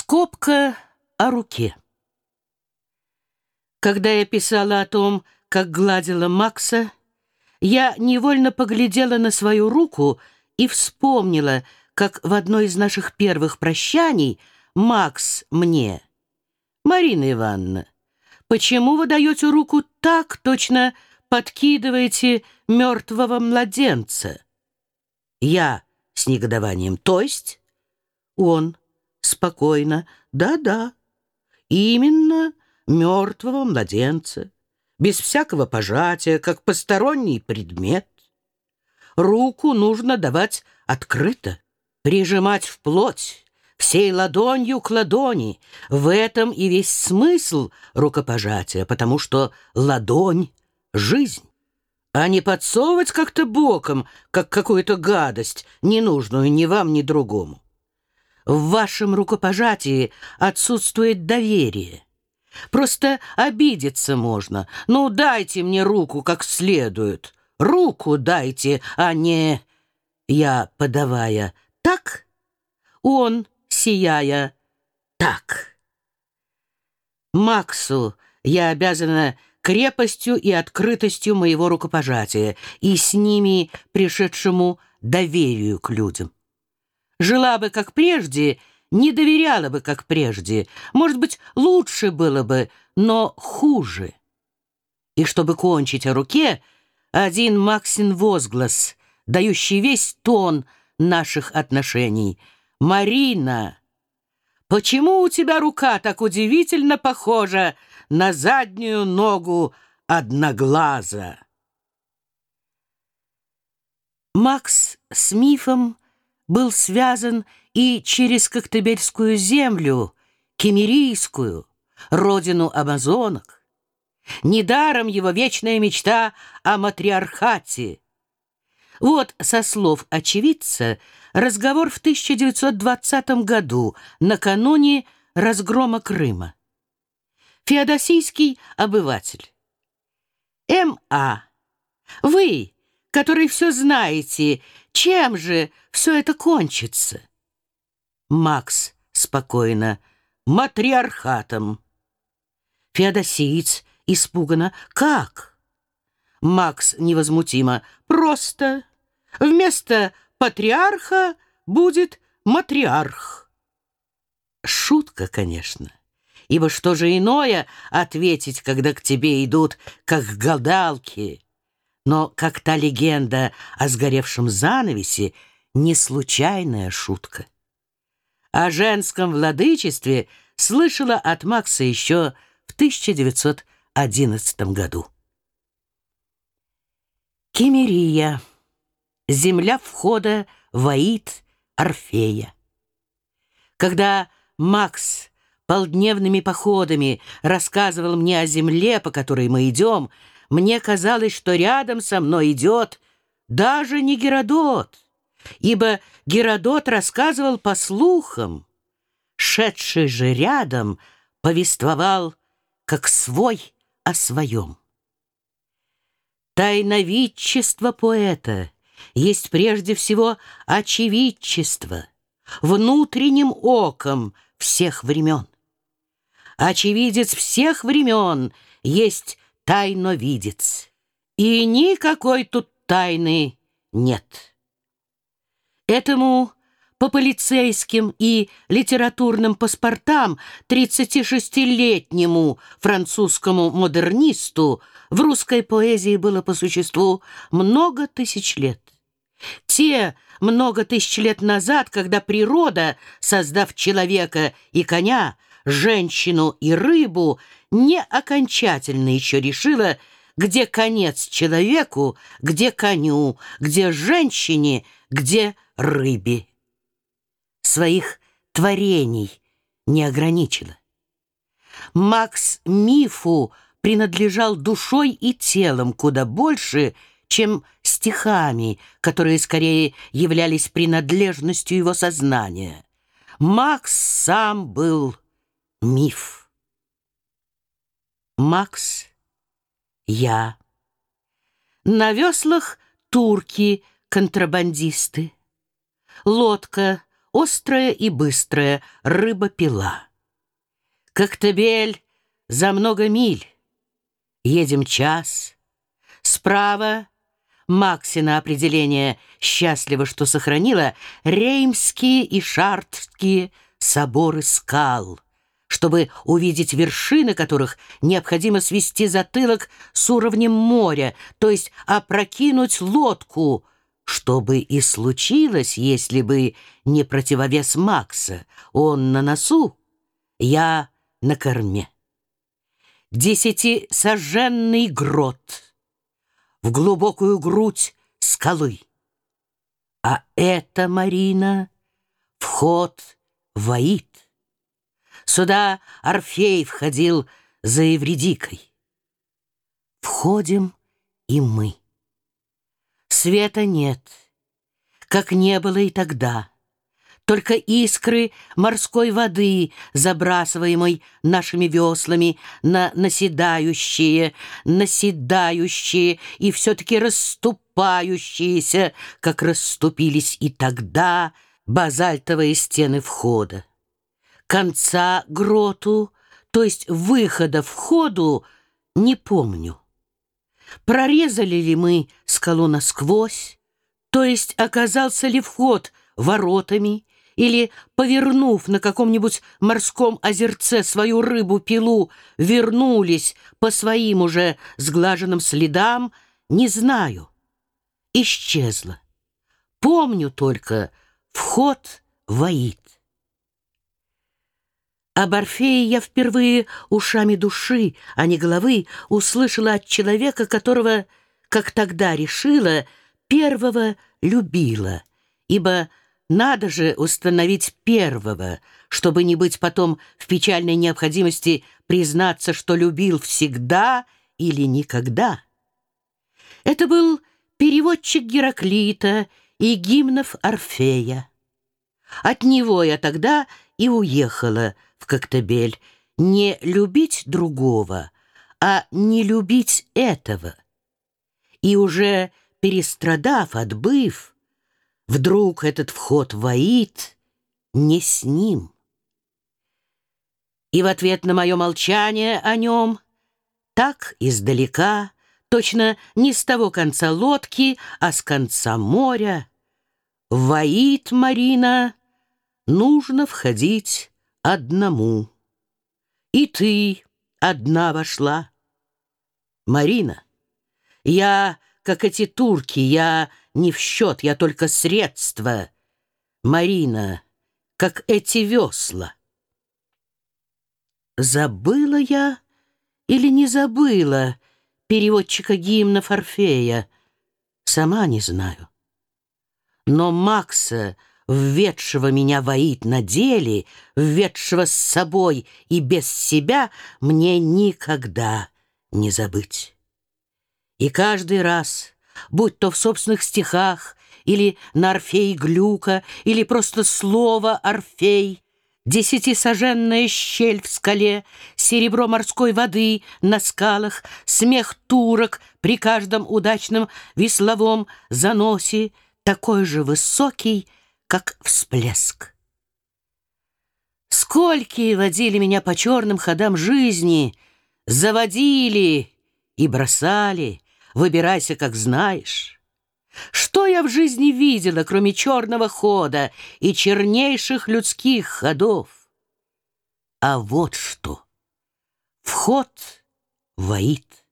Скобка о руке. Когда я писала о том, как гладила Макса, я невольно поглядела на свою руку и вспомнила, как в одно из наших первых прощаний Макс мне: «Марина Ивановна, почему вы даете руку так, точно подкидываете мертвого младенца?» Я с негодованием: «То есть?» Он спокойно: «Да-да, именно мертвого младенца, без всякого пожатия, как посторонний предмет. Руку нужно давать открыто, прижимать вплоть, всей ладонью к ладони. В этом и весь смысл рукопожатия, потому что ладонь — жизнь, а не подсовывать как-то боком, как какую-то гадость, ненужную ни вам, ни другому. В вашем рукопожатии отсутствует доверие. Просто обидеться можно. Ну, дайте мне руку как следует. Руку дайте, а не...» Я, подавая так, он, сияя так. Максу я обязана крепостью и открытостью моего рукопожатия и с ними пришедшему доверию к людям. Жила бы, как прежде, не доверяла бы, как прежде. Может быть, лучше было бы, но хуже. И чтобы кончить о руке, один Максин возглас, дающий весь тон наших отношений: «Марина, почему у тебя рука так удивительно похожа на заднюю ногу одноглаза?» Макс с мифом был связан и через Коктебельскую землю, кемерийскую, родину амазонок. Недаром его вечная мечта о матриархате. Вот, со слов очевидца, разговор в 1920 году, накануне разгрома Крыма. Феодосийский обыватель: «М.А., вы, который все знаете, чем же все это кончится?» Макс спокойно: «Матриархатом». Феодосиец испуганно: «Как?» Макс невозмутимо: «Просто. Вместо патриарха будет матриарх». Шутка, конечно, ибо что же иное ответить, когда к тебе идут, как к гадалке? Но как та легенда о сгоревшем занавесе, не случайная шутка. О женском владычестве слышала от Макса еще в 1911 году. Кемерия. Земля входа в Аид Орфея. Когда Макс полдневными походами рассказывал мне о земле, по которой мы идем, мне казалось, что рядом со мной идет даже не Геродот, ибо Геродот рассказывал по слухам. Шедший же рядом повествовал как свой о своем. Тайновидчество поэта есть прежде всего очевидчество, внутренним оком всех времен. Очевидец всех времен есть тайновидец, и никакой тут тайны нет. Этому по полицейским и литературным паспортам 36-летнему французскому модернисту в русской поэзии было по существу много тысяч лет. Те много тысяч лет назад, когда природа, создав человека и коня, женщину и рыбу, не окончательно еще решила, где конец человеку, где коню, где женщине, где рыбе. Своих творений не ограничила. Макс мифу принадлежал душой и телом куда больше, чем стихами, которые скорее являлись принадлежностью его сознания. Макс сам был миф. Макс — я. На веслах турки-контрабандисты. Лодка острая и быстрая рыба-пила. Коктебель за много миль. Едем час. Справа Максина определение «счастливо, что сохранила» Реймские и Шартрские соборы скал, чтобы увидеть вершины которых необходимо свести затылок с уровнем моря, то есть опрокинуть лодку, чтобы и случилось, если бы не противовес Макса. Он на носу, я на корме. 10-саженный грот в глубокую грудь скалы. А это, Марина, вход в Аид. Сюда Орфей входил за Евридикой. Входим и мы. Света нет, как не было и тогда. Только искры морской воды, забрасываемой нашими веслами на наседающие и все-таки расступающиеся, как расступились и тогда базальтовые стены входа. Конца гроту, то есть выхода в входу, не помню. Прорезали ли мы скалу насквозь, то есть оказался ли вход воротами, или, повернув на каком-нибудь морском озерце свою рыбу-пилу, вернулись по своим уже сглаженным следам, не знаю. Исчезла. Помню только вход в Аид. Об Орфее я впервые ушами души, а не головы, услышала от человека, которого, как тогда решила, первого любила, ибо надо же установить первого, чтобы не быть потом в печальной необходимости признаться, что любил всегда или никогда. Это был переводчик Гераклита и гимнов Орфея. От него я тогда и уехала в Коктебель. Не любить другого, а не любить этого. И уже перестрадав, отбыв, вдруг этот вход в Аид не с ним. И в ответ на мое молчание о нем, так издалека, точно не с того конца лодки, а с конца моря, в Аид, Марина, нужно входить одному. И ты одна вошла. Марина, я, как эти турки, я не в счет, я только средство. Марина, как эти весла. Забыла я или не забыла переводчика гимнов Орфея? Сама не знаю. Но Макса, введшего меня в Аид на деле, введшего с собой и без себя, мне никогда не забыть. И каждый раз, будь то в собственных стихах, или на Орфей Глюка, или просто слово «Орфей», 10-саженная щель в скале, серебро морской воды на скалах, смех турок при каждом удачном весловом заносе, такой же высокий, как всплеск. Сколькие водили меня по черным ходам жизни, заводили и бросали, выбирайся, как знаешь. Что я в жизни видела, кроме черного хода и чернейших людских ходов? А вот что. Вход в Аид.